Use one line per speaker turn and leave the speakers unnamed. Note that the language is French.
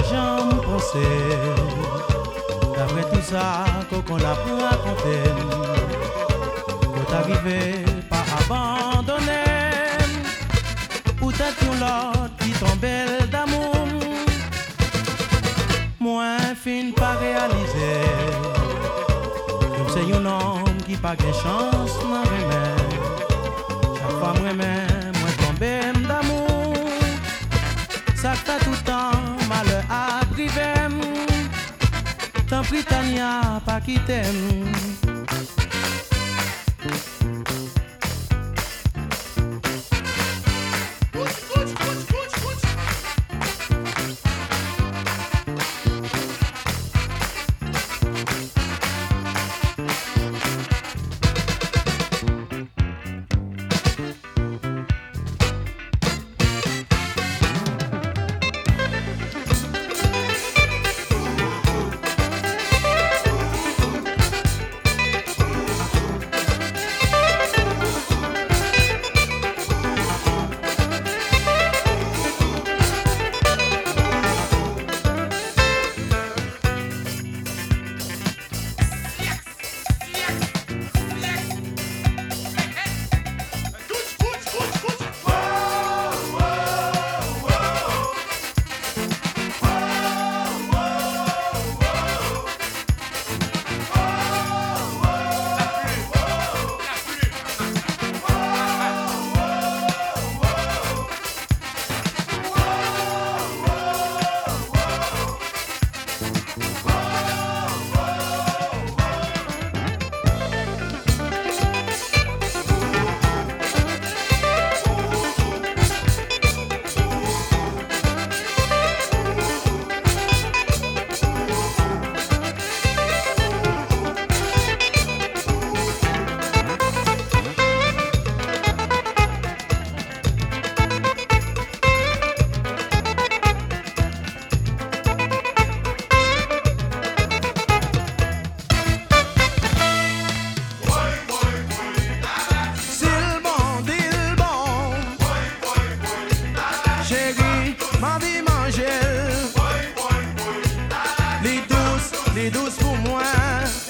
jamais pensé. D'après tout ça qu'on a pu raconter, quand t'arrivais pas abandonné, ou t'as tout l'autre qui tombait d'amour, moi fin pas réalisé. C'est un homme qui pas de chance dans remède. Chaque fois moi tombe d'amour. Ça fait tout le temps malheur à priver. Tant pis Tania pas quitter. Les douces pour moi.